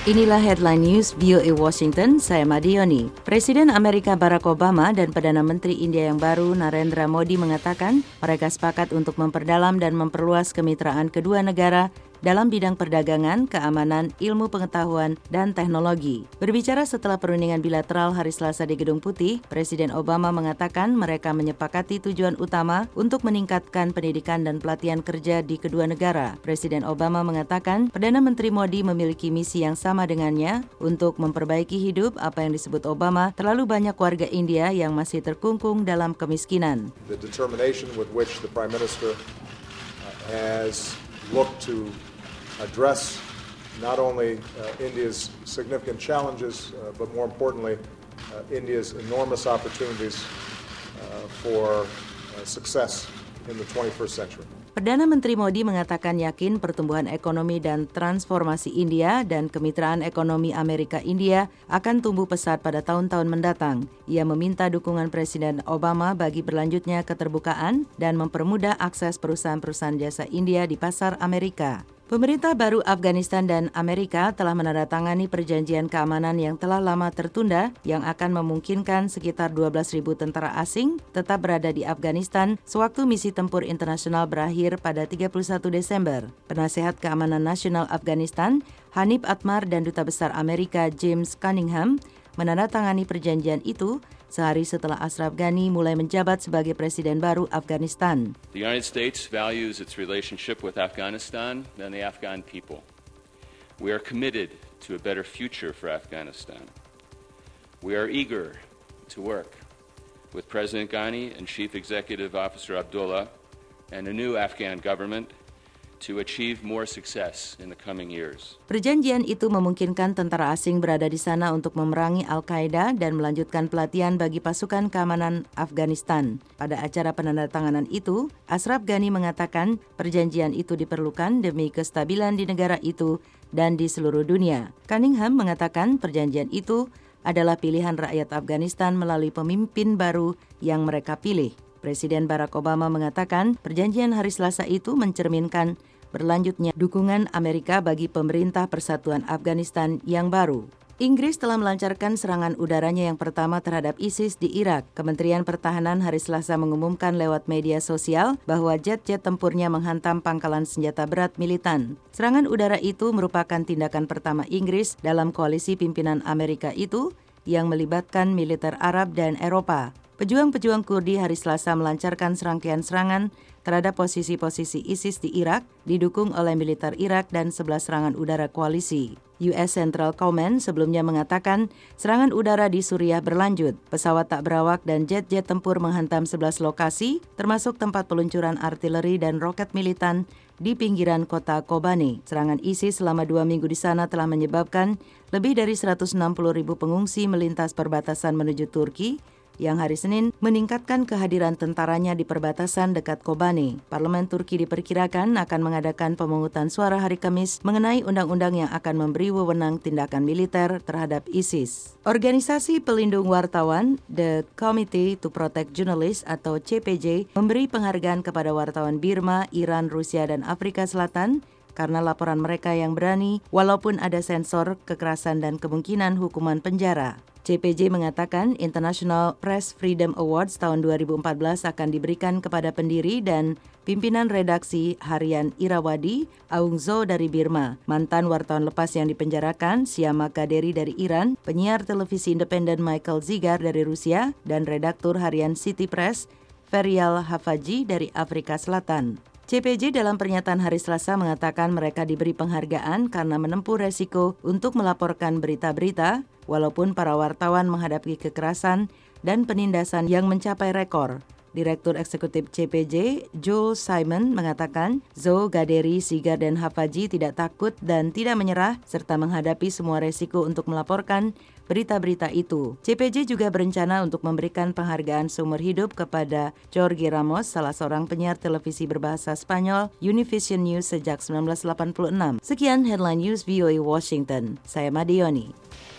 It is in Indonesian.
Inilah headline news VOA Washington, saya Madioni. Presiden Amerika Barack Obama dan Perdana Menteri India yang baru Narendra Modi mengatakan mereka sepakat untuk memperdalam dan memperluas kemitraan kedua negara dalam bidang perdagangan, keamanan, ilmu pengetahuan, dan teknologi. Berbicara setelah perundingan bilateral hari Selasa di Gedung Putih, Presiden Obama mengatakan mereka menyepakati tujuan utama untuk meningkatkan pendidikan dan pelatihan kerja di kedua negara. Presiden Obama mengatakan Perdana Menteri Modi memiliki misi yang sama dengannya untuk memperbaiki hidup apa yang disebut Obama terlalu banyak warga India yang masih terkungkung dalam kemiskinan. The determination with which the Prime Minister has looked to address not only India's significant challenges, but more importantly, India's enormous opportunities for success in the 21st century. Perdana Menteri Modi mengatakan yakin pertumbuhan ekonomi dan transformasi India dan kemitraan ekonomi Amerika-India akan tumbuh pesat pada tahun-tahun mendatang. Ia meminta dukungan Presiden Obama bagi berlanjutnya keterbukaan dan mempermudah akses perusahaan-perusahaan jasa India di pasar Amerika. Pemerintah baru Afghanistan dan Amerika telah menandatangani perjanjian keamanan yang telah lama tertunda yang akan memungkinkan sekitar 12.000 tentara asing tetap berada di Afghanistan sewaktu misi tempur internasional berakhir pada 31 Desember. Penasehat Keamanan Nasional Afghanistan, Hanif Atmar dan Duta Besar Amerika James Cunningham menandatangani perjanjian itu sehari setelah Ashraf Ghani mulai menjabat sebagai presiden baru Afghanistan. The United States values its relationship with Afghanistan and the Afghan people. We are committed to a better future for Afghanistan. We are eager to work with President Ghani and Chief Executive Officer Abdullah and a new Afghan government to achieve more success in the coming years. Perjanjian itu memungkinkan tentara asing berada di sana untuk memerangi Al-Qaeda dan melanjutkan pelatihan bagi pasukan keamanan Afghanistan. Pada acara penandatanganan itu, Ashraf Ghani mengatakan perjanjian itu diperlukan demi kestabilan di negara itu dan di seluruh dunia. Cunningham mengatakan perjanjian itu adalah pilihan rakyat Afghanistan melalui pemimpin baru yang mereka pilih. Presiden Barack Obama mengatakan perjanjian hari Selasa itu mencerminkan berlanjutnya dukungan Amerika bagi pemerintah persatuan Afghanistan yang baru. Inggris telah melancarkan serangan udaranya yang pertama terhadap ISIS di Irak. Kementerian Pertahanan hari Selasa mengumumkan lewat media sosial bahwa jet-jet tempurnya menghantam pangkalan senjata berat militan. Serangan udara itu merupakan tindakan pertama Inggris dalam koalisi pimpinan Amerika itu yang melibatkan militer Arab dan Eropa. Pejuang-pejuang Kurdi hari Selasa melancarkan serangkaian serangan terhadap posisi-posisi ISIS di Irak, didukung oleh militer Irak dan 11 serangan udara koalisi. US Central Command sebelumnya mengatakan serangan udara di Suriah berlanjut. Pesawat tak berawak dan jet-jet tempur menghantam 11 lokasi, termasuk tempat peluncuran artileri dan roket militan di pinggiran kota Kobane. Serangan ISIS selama 2 minggu di sana telah menyebabkan lebih dari 160.000 pengungsi melintas perbatasan menuju Turki, yang hari Senin meningkatkan kehadiran tentaranya di perbatasan dekat Kobane. Parlemen Turki diperkirakan akan mengadakan pemungutan suara hari Kamis mengenai undang-undang yang akan memberi wewenang tindakan militer terhadap ISIS. Organisasi pelindung wartawan, The Committee to Protect Journalists atau CPJ, memberi penghargaan kepada wartawan Birma, Iran, Rusia, dan Afrika Selatan karena laporan mereka yang berani walaupun ada sensor, kekerasan, dan kemungkinan hukuman penjara. CPJ mengatakan International Press Freedom Awards tahun 2014 akan diberikan kepada pendiri dan pimpinan redaksi harian Irrawaddy, Aung Zaw dari Birma, mantan wartawan lepas yang dipenjarakan, Syama Kaderi dari Iran, penyiar televisi independen Michael Zigar dari Rusia, dan redaktur harian City Press, Feryal Hafaji dari Afrika Selatan. CPJ dalam pernyataan hari Selasa mengatakan mereka diberi penghargaan karena menempuh resiko untuk melaporkan berita-berita, walaupun para wartawan menghadapi kekerasan dan penindasan yang mencapai rekor. Direktur Eksekutif CPJ, Joel Simon, mengatakan Zaw, Gaderi, Zigar, dan Hafaji tidak takut dan tidak menyerah serta menghadapi semua resiko untuk melaporkan berita-berita itu. CPJ juga berencana untuk memberikan penghargaan seumur hidup kepada Jorge Ramos, salah seorang penyiar televisi berbahasa Spanyol Univision News sejak 1986. Sekian Headline News VOA Washington. Saya Madioni.